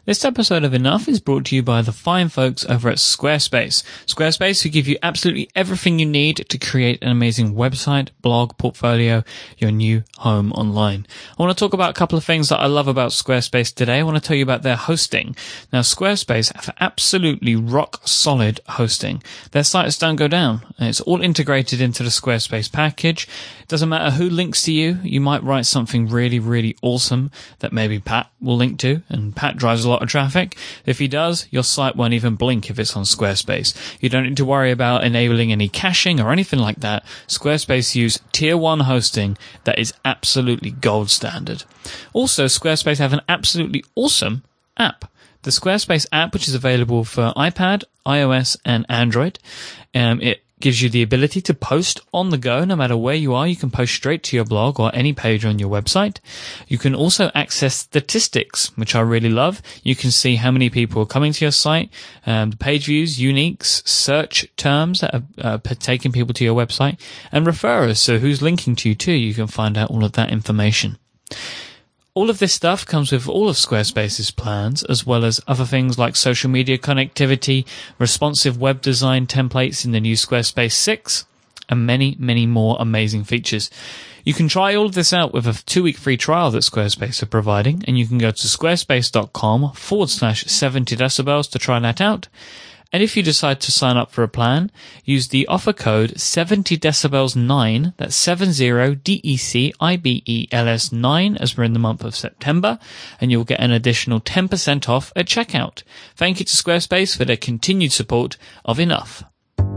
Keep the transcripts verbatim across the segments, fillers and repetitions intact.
This episode of Enough is brought to you by the fine folks over at Squarespace. Squarespace, who give you absolutely everything you need to create an amazing website, blog, portfolio, your new home online. I want to talk about a couple of things that I love about Squarespace today. I want to tell you about their hosting. Now, Squarespace have absolutely rock solid hosting. Their sites don't go down. It's all integrated into the Squarespace package. It doesn't matter who links to you. You might write something really, really awesome that maybe Pat will link to, and Pat drives a lot of traffic. If he does, your site won't even blink if it's on Squarespace. You don't need to worry about enabling any caching or anything like that. Squarespace use tier one hosting that is absolutely gold standard. Also, Squarespace have an absolutely awesome app. The Squarespace app, which is available for iPad, iOS, and Android. Um, it gives you the ability to post on the go no matter where you are. You can post straight to your blog or any page on your website. You can also access statistics, which I really love. You can see how many people are coming to your site, um, the page views, uniques, search terms that are uh, taking people to your website, and referrers, so who's linking to you too. You can find out all of that information. All of this stuff comes with all of Squarespace's plans, as well as other things like social media connectivity, responsive web design templates in the new Squarespace six, and many, many more amazing features. You can try all of this out with a two-week free trial that Squarespace are providing, and you can go to squarespace.com forward slash 70 decibels to try that out. And if you decide to sign up for a plan, use the offer code seventy decibels nine, that's seventy D E C I B E L S nine, as we're in the month of September, and you'll get an additional ten percent off at checkout. Thank you to Squarespace for their continued support of Enough.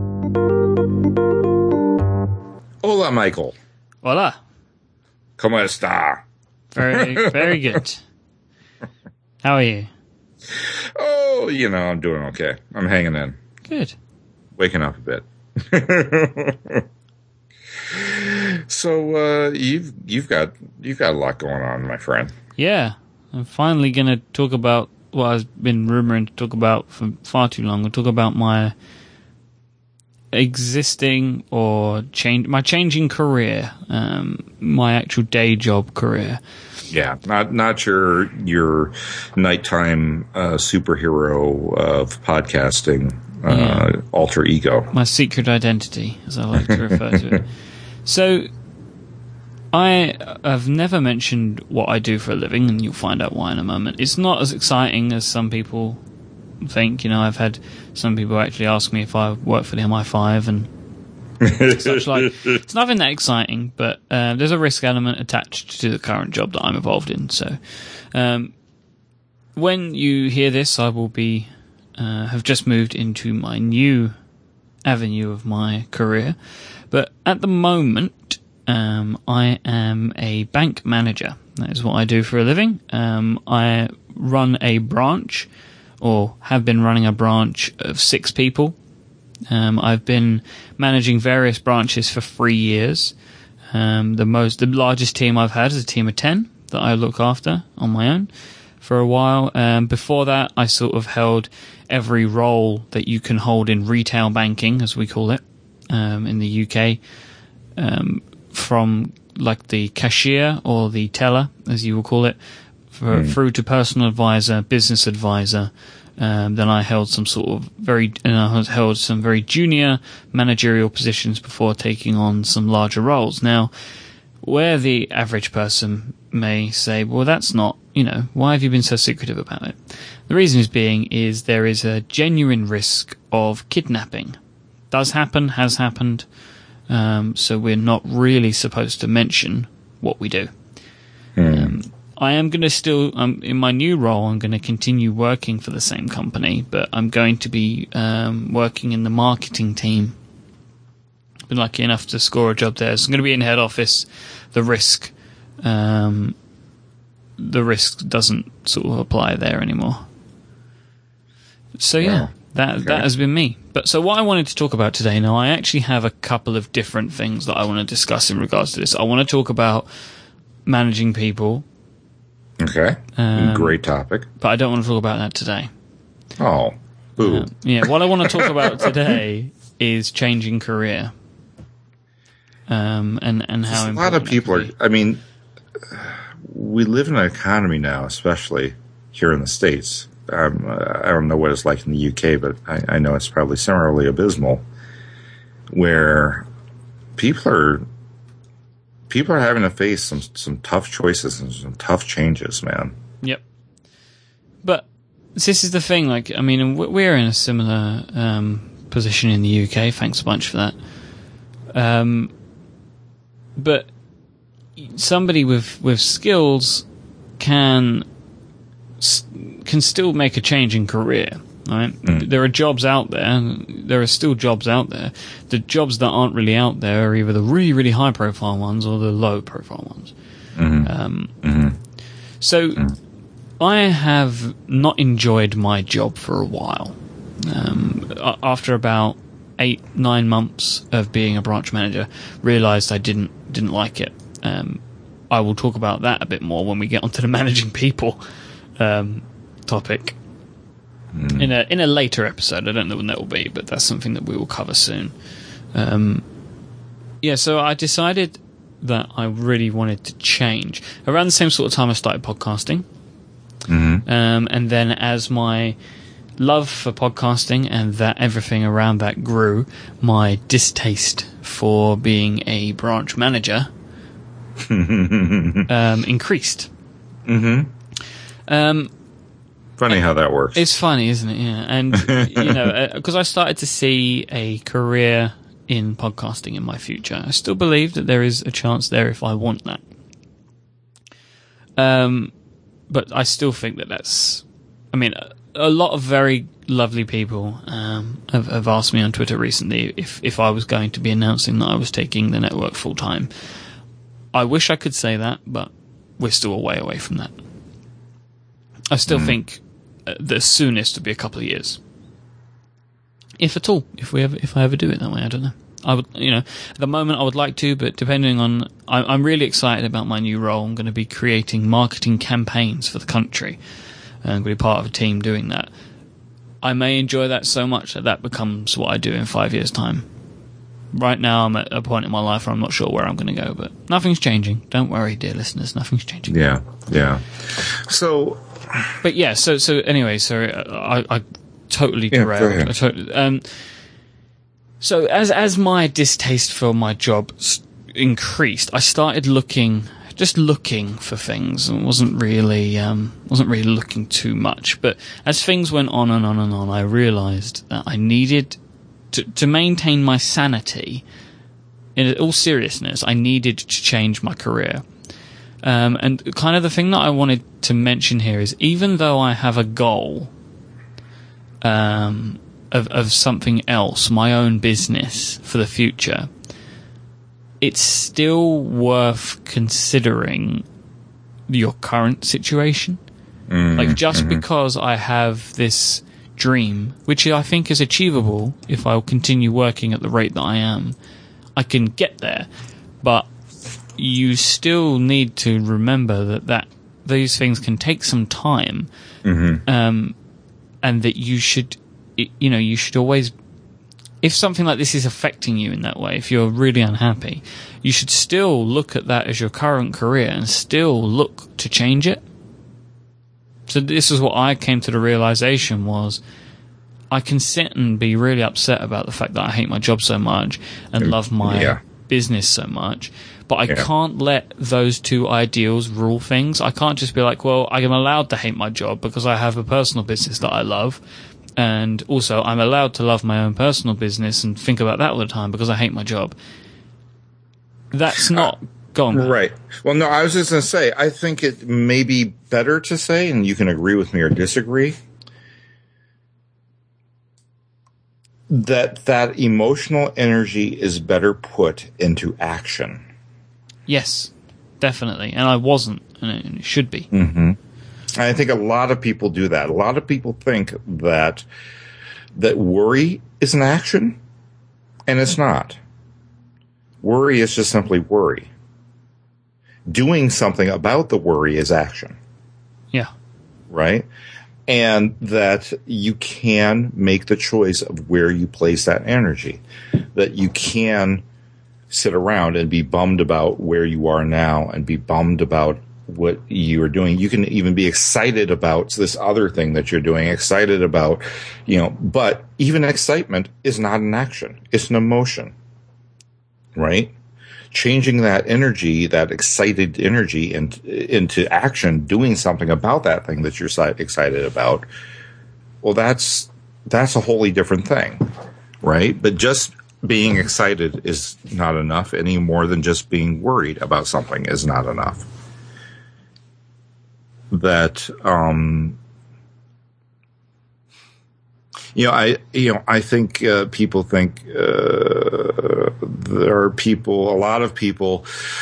Hola, Michael. Hola. ¿Cómo está? Very, very good. How are you? Oh, you know, I'm doing okay. I'm hanging in. Good. Waking up a bit. So uh, you've you've got you've got a lot going on, my friend. Yeah, I'm finally going to talk about what I've been rumoring to talk about for far too long. We'll talk about my existing or change my changing career, um, my actual day job career. Yeah, not not your your nighttime uh, superhero of podcasting uh, yeah. alter ego. My secret identity, as I like to refer to it. So, I have never mentioned what I do for a living, and you'll find out why in a moment. It's not as exciting as some people think. You know, I've had some people actually ask me if I work for the M I five and such like. It's nothing that exciting, but uh, there's a risk element attached to the current job that I'm involved in. So, um, when you hear this, I will be uh, have just moved into my new avenue of my career. But at the moment, um, I am a bank manager. That is what I do for a living. Um, I run a branch, or have been running a branch of six people. Um, I've been managing various branches for three years. Um, the most, the largest team I've had is a team of ten that I look after on my own for a while. Um, before that, I sort of held every role that you can hold in retail banking, as we call it, um, in the U K, um, from like the cashier or the teller, as you will call it, for, mm. through to personal advisor, business advisor. Um, then I held some sort of very, and I held some very junior managerial positions before taking on some larger roles. Now, where the average person may say, well, that's not, you know, why have you been so secretive about it? The reason is being is there is a genuine risk of kidnapping. Does happen, has happened. Um, so we're not really supposed to mention what we do. Mm. Um, I am going to still, um, in my new role, I'm going to continue working for the same company, but I'm going to be um, working in the marketing team. Been lucky enough to score a job there. So I'm going to be in head office. The risk, um, the risk doesn't sort of apply there anymore. So yeah, wow. that okay. that has been me. But so what I wanted to talk about today, now I actually have a couple of different things that I want to discuss in regards to this. I want to talk about managing people. Okay. Um, Great topic. But I don't want to talk about that today. Oh, boo. Uh, yeah, what I want to talk about today is changing career. Um, and, and how a lot of people are, I mean, we live in an economy now, especially here in the States, um, I don't know what it's like in the U K, but I, I know it's probably similarly abysmal, where people are people are having to face some some tough choices and some tough changes, man. Yep. But this is the thing. Like, I mean, we're in a similar um, position in the U K. Thanks a bunch for that. Um, but somebody with with skills can can still make a change in career, right? Mm. There are jobs out there. There are still jobs out there. The jobs that aren't really out there are either the really, really high-profile ones or the low-profile ones. Mm-hmm. Um, mm-hmm. So mm. I have not enjoyed my job for a while. Um, after about eight, nine months of being a branch manager, realised I didn't didn't like it. Um, I will talk about that a bit more when we get onto the managing people um, topic mm. in a in a later episode. I don't know when that will be, but that's something that we will cover soon. Um, yeah, so I decided that I really wanted to change around the same sort of time I started podcasting, mm-hmm. um, and then as my love for podcasting and that everything around that grew, my distaste for being a branch manager um, increased. Mm-hmm. Um, funny how that works. It's funny, isn't it? Yeah, and you know, because uh, I started to see a career in podcasting in my future. I still believe that there is a chance there if I want that. Um, but I still think that that's. I mean, a, a lot of very lovely people um, have, have asked me on Twitter recently if if I was going to be announcing that I was taking the network full time. I wish I could say that, but we're still a way away from that. I still mm. think uh, the soonest would be a couple of years, if at all. If we ever, if I ever do it that way, I don't know. I would, you know, at the moment I would like to, but depending on, I, I'm really excited about my new role. I'm going to be creating marketing campaigns for the country. I'm going to be part of a team doing that. I may enjoy that so much that that becomes what I do in five years' time. Right now, I'm at a point in my life where I'm not sure where I'm going to go, but nothing's changing. Don't worry, dear listeners, nothing's changing. Yeah, yeah. So, but yeah, so so anyway, so I, I totally derailed. Yeah, I totally, um, so as as my distaste for my job increased, I started looking, just looking for things, and wasn't really um, wasn't really looking too much. But as things went on and on and on, I realised that I needed. To, to maintain my sanity, in all seriousness, I needed to change my career. Um, and kind of the thing that I wanted to mention here is, even though I have a goal um, of, of something else, my own business for the future, it's still worth considering your current situation. Mm-hmm. Like, just mm-hmm. because I have this dream, which I think is achievable if I'll continue working at the rate that I am, I can get there. But you still need to remember that, that these things can take some time, mm-hmm. um, and that you should, you know, you should always, if something like this is affecting you in that way, if you're really unhappy, you should still look at that as your current career and still look to change it. So this is what I came to the realization was, I can sit and be really upset about the fact that I hate my job so much and love my yeah. business so much, but I yeah. can't let those two ideals rule things. I can't just be like, well, I am allowed to hate my job because I have a personal business that I love, and also I'm allowed to love my own personal business and think about that all the time because I hate my job. That's not... Uh, Go on, right. Well, no, I was just going to say, I think it may be better to say, and you can agree with me or disagree, that that emotional energy is better put into action. Yes, definitely. And I wasn't, and it should be. Mm-hmm. I think a lot of people do that. A lot of people think that that worry is an action, and it's not. Worry is just simply worry. Doing something about the worry is action. Yeah. Right? And that you can make the choice of where you place that energy. That you can sit around and be bummed about where you are now and be bummed about what you are doing. You can even be excited about this other thing that you're doing, excited about, you know, but even excitement is not an action. It's an emotion, right? Changing that energy, that excited energy into, into action, doing something about that thing that you're excited about. Well, that's, that's a wholly different thing, right? But just being excited is not enough any more than just being worried about something is not enough. That, um, you know, I, you know, I think, uh, people think, uh, there are people, a lot of people,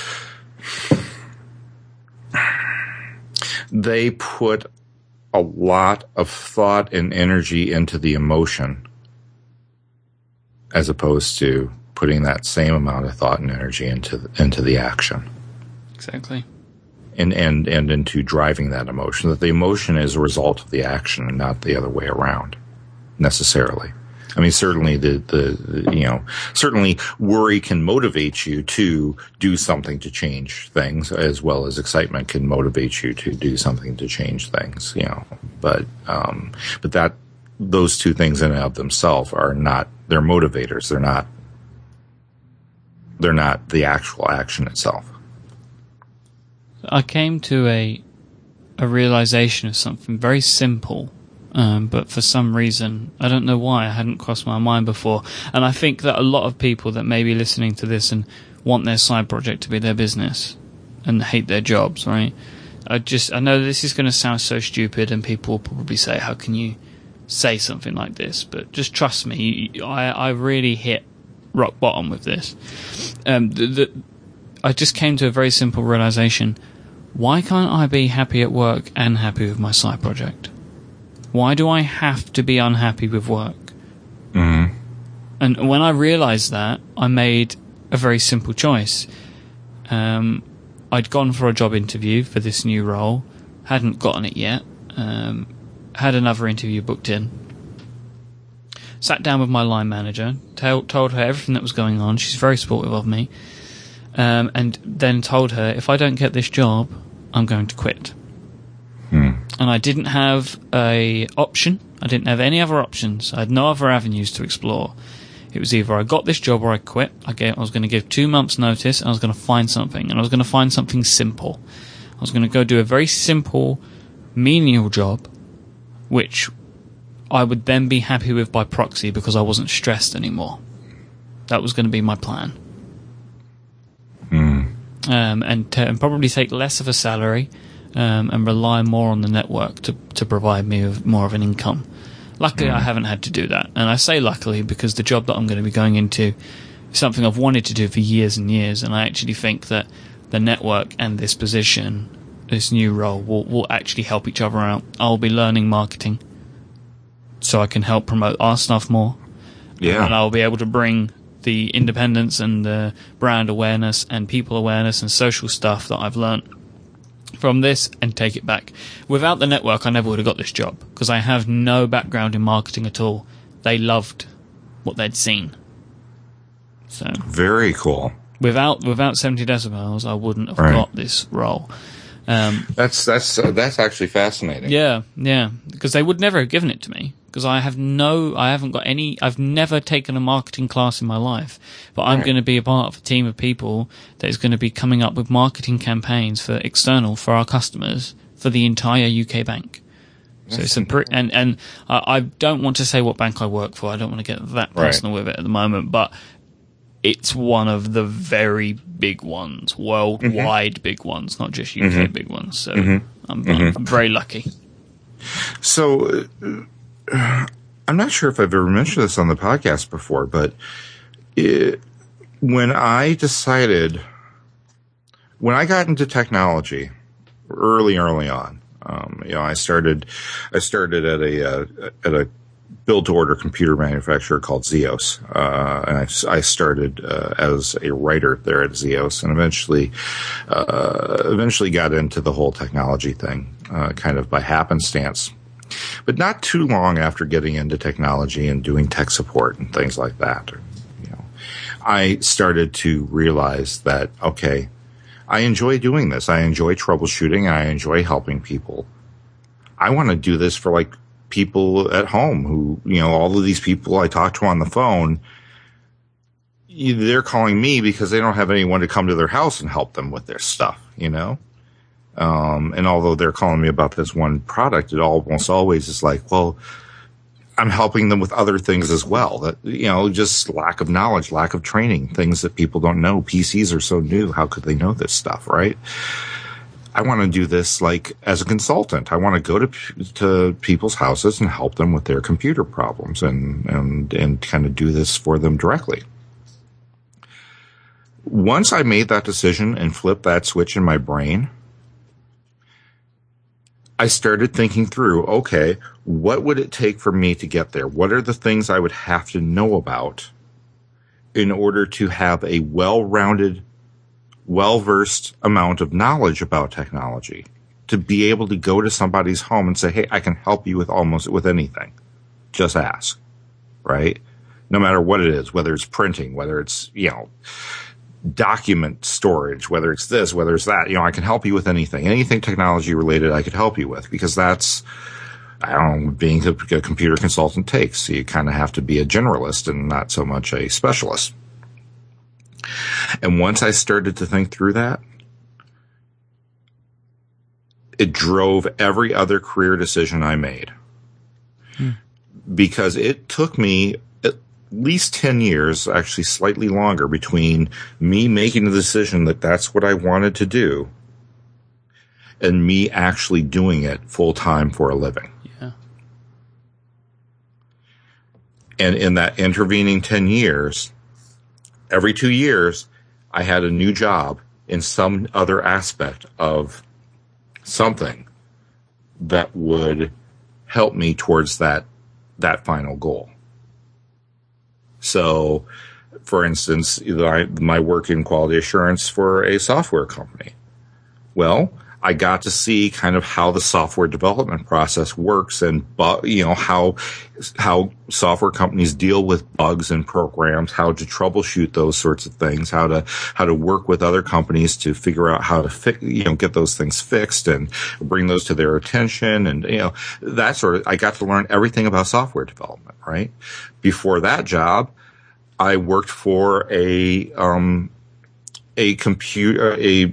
they put a lot of thought and energy into the emotion as opposed to putting that same amount of thought and energy into, into the action. Exactly. And, and, and into driving that emotion, that the emotion is a result of the action and not the other way around necessarily. I mean, certainly the, the, the, you know, certainly worry can motivate you to do something to change things, as well as excitement can motivate you to do something to change things, you know, but, um, but that, those two things in and of themselves are not, they're motivators. They're not, they're not the actual action itself. I came to a a realization of something very simple, um, but for some reason, I don't know why, it hadn't crossed my mind before. And I think that a lot of people that may be listening to this and want their side project to be their business and hate their jobs, right? I just, I know this is going to sound so stupid and people will probably say, how can you say something like this? But just trust me, I, I really hit rock bottom with this. Um, the, the, I just came to a very simple realization. Why can't I be happy at work and happy with my side project? Why do I have to be unhappy with work? Mm-hmm. And when I realized that, I made a very simple choice. Um, I'd gone for a job interview for this new role, hadn't gotten it yet, um, had another interview booked in, sat down with my line manager, tell, told her everything that was going on. She's very supportive of me. Um, and then told her, if I don't get this job, I'm going to quit. Hmm. And I didn't have a option. I didn't have any other options. I had no other avenues to explore. It was either I got this job or I quit. I, gave, I was going to give two months' notice, and I was going to find something. And I was going to find something simple. I was going to go do a very simple, menial job, which I would then be happy with by proxy because I wasn't stressed anymore. That was going to be my plan. Mm. Um, and, to, and probably take less of a salary um, and rely more on the network to, to provide me with more of an income. Luckily, mm. I haven't had to do that. And I say luckily because the job that I'm going to be going into is something I've wanted to do for years and years. And I actually think that the network and this position, this new role, will, will actually help each other out. I'll be learning marketing so I can help promote our stuff more. Yeah. And I'll be able to bring the independence and the brand awareness and people awareness and social stuff that I've learnt from this and take it back. Without the network, I never would have got this job because I have no background in marketing at all. They loved what they'd seen. So very cool. Without without seventy decibels, I wouldn't have right. got this role. Um, that's that's uh, that's actually fascinating. Yeah, yeah, because they would never have given it to me. Because I have no, I haven't got any, I've never taken a marketing class in my life, but I'm right. going to be a part of a team of people that is going to be coming up with marketing campaigns for external, for our customers, for the entire U K bank. So That's it's a pre- and, and I, I don't want to say what bank I work for. I don't want to get that personal right. with it at the moment, but it's one of the very big ones, worldwide mm-hmm. big ones, not just U K mm-hmm. big ones. So mm-hmm. I'm, mm-hmm. I'm very lucky. So, uh, I'm not sure if I've ever mentioned this on the podcast before, but it, when I decided, when I got into technology early, early on, um, you know, I started, I started at a, uh, at a build-to-order computer manufacturer called Zeos, uh, and I, I started uh, as a writer there at Zeos, and eventually, uh, eventually got into the whole technology thing, uh, kind of by happenstance. But not too long after getting into technology and doing tech support and things like that, you know, I started to realize that, okay, I enjoy doing this. I enjoy troubleshooting. I enjoy helping people. I want to do this for like people at home who, you know, all of these people I talk to on the phone, they're calling me because they don't have anyone to come to their house and help them with their stuff, you know? Um, and although they're calling me about this one product, it almost always is like, well, I'm helping them with other things as well. That, you know, just lack of knowledge, lack of training, things that people don't know. P Cs are so new. How could they know this stuff, right? I want to do this like as a consultant. I want to go to to people's houses and help them with their computer problems and and and kind of do this for them directly. Once I made that decision and flipped that switch in my brain, I started thinking through, okay, what would it take for me to get there? What are the things I would have to know about in order to have a well-rounded, well-versed amount of knowledge about technology, to be able to go to somebody's home and say, hey, I can help you with almost with anything. Just ask, right? No matter what it is, whether it's printing, whether it's, you know, document storage, whether it's this, whether it's that, you know, I can help you with anything, anything technology related I could help you with, because that's, I don't know, being a, a computer consultant takes. So you kind of have to be a generalist and not so much a specialist. And once I started to think through that, it drove every other career decision I made. Hmm. Because it took me at least ten years, actually slightly longer, between me making the decision that that's what I wanted to do and me actually doing it full time for a living. Yeah. And in that intervening ten years, every two years, I had a new job in some other aspect of something that would help me towards that that final goal. So, for instance, my work in quality assurance for a software company. Well, I got to see kind of how the software development process works, and you know how how software companies deal with bugs in programs, how to troubleshoot those sorts of things, how to how to work with other companies to figure out how to fix, you know, get those things fixed and bring those to their attention, and you know that sort of. I got to learn everything about software development. Right before that job, I worked for a um a computer a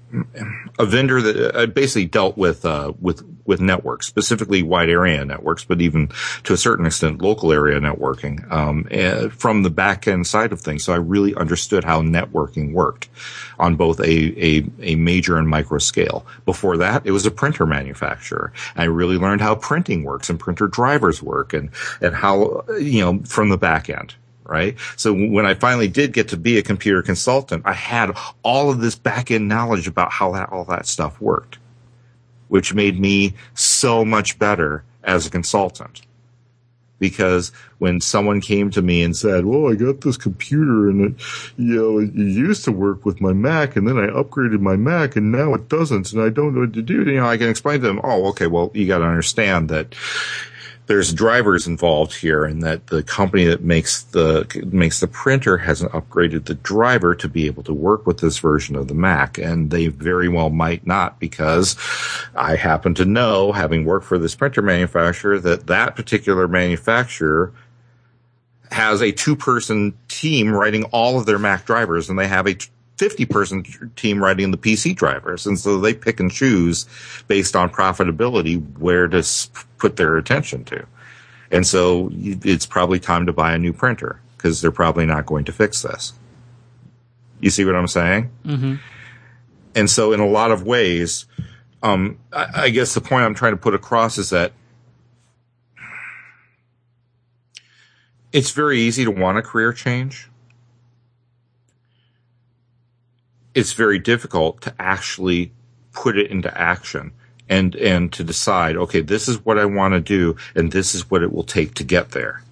a vendor that uh, basically dealt with uh, with with networks, specifically wide area networks, but even to a certain extent local area networking um, uh, from the back end side of things. So I really understood how networking worked on both a, a a major and micro scale. Before that, it was a printer manufacturer. I really learned how printing works and printer drivers work, and and how, you know, from the back end. Right. So when I finally did get to be a computer consultant, I had all of this back end knowledge about how that, all that stuff worked, which made me so much better as a consultant. Because when someone came to me and said, well, I got this computer and it, you know, it used to work with my Mac, and then I upgraded my Mac and now it doesn't, and I don't know what to do. You know, I can explain to them, oh, okay, well, you got to understand that there's drivers involved here, and that the company that makes the makes the printer hasn't upgraded the driver to be able to work with this version of the Mac, and they very well might not, because I happen to know, having worked for this printer manufacturer, that that particular manufacturer has a two-person team writing all of their Mac drivers, and they have a fifty-person team writing the P C drivers, and so they pick and choose based on profitability where to put their attention to. And so it's probably time to buy a new printer, because they're probably not going to fix this. You see what I'm saying? Mm-hmm. And so in a lot of ways, um, I, I guess the point I'm trying to put across is that it's very easy to want a career change. It's very difficult to actually put it into action and, and to decide, okay, this is what I want to do, and this is what it will take to get there.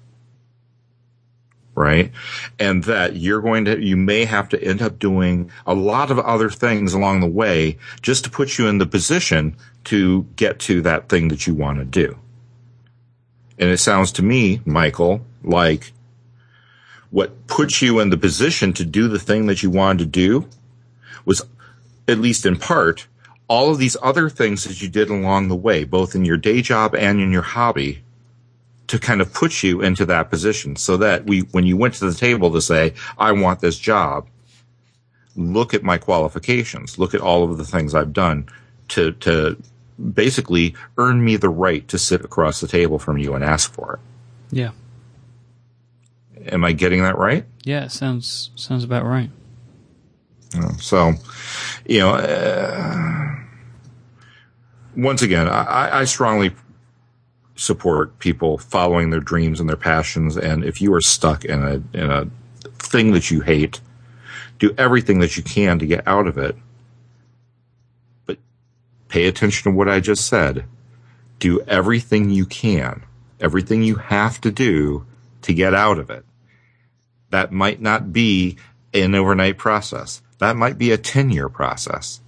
Right? And that you're going to, you may have to end up doing a lot of other things along the way just to put you in the position to get to that thing that you want to do. And it sounds to me, Michael, like what put you in the position to do the thing that you wanted to do was at least in part, all of these other things that you did along the way, both in your day job and in your hobby, to kind of put you into that position so that we, when you went to the table to say, I want this job, look at my qualifications, look at all of the things I've done to, to basically earn me the right to sit across the table from you and ask for it. Yeah. Am I getting that right? Yeah, it sounds, sounds about right. So, you know, uh, once again, I, I strongly support people following their dreams and their passions. And if you are stuck in a in a thing that you hate, do everything that you can to get out of it. But pay attention to what I just said. Do everything you can, everything you have to do to get out of it. That might not be an overnight process. That might be a ten-year process.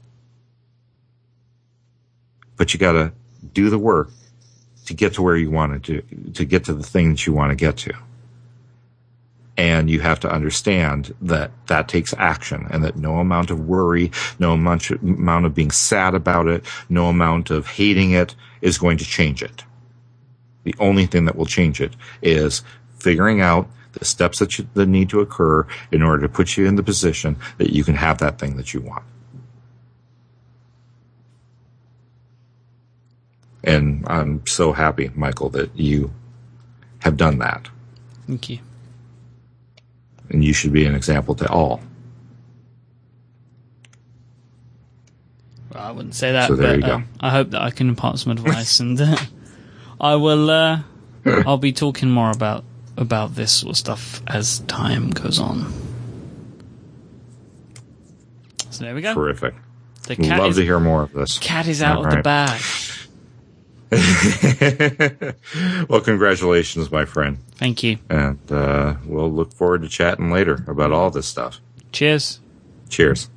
But you got to do the work to get to where you want to do, to get to the thing that you want to get to. And you have to understand that that takes action, and that no amount of worry, no amount, amount of being sad about it, no amount of hating it is going to change it. The only thing that will change it is figuring out the steps that, you, that need to occur in order to put you in the position that you can have that thing that you want. And I'm so happy, Michael, that you have done that. Thank you. And you should be an example to all. Well, I wouldn't say that, so there but you go. Uh, I hope that I can impart some advice, and uh, I will. Uh, I'll be talking more about about this sort of stuff as time goes on. So there we go. Terrific. The cat Love is, to hear more of this. Cat is out All of right. the bag. Well, congratulations, my friend. Thank you. And uh, we'll look forward to chatting later about all this stuff. Cheers. Cheers.